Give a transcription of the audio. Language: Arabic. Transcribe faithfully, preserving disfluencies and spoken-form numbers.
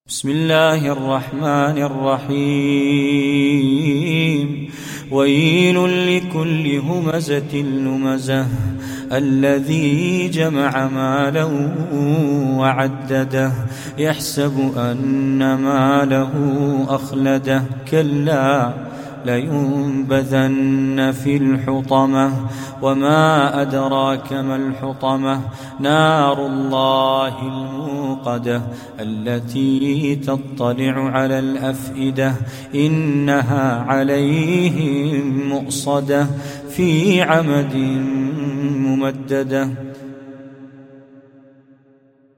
بسم الله الرحمن الرحيم ويل لكل همزة لمزة الذي جمع مالا وعدده يحسب أن ماله أخلده كلا لينبذن في الحطمة وما أدراك ما الحطمة نار الله الموقدة التي تطلع على الأفئدة إنها عليهم مؤصدة في عمد ممددة.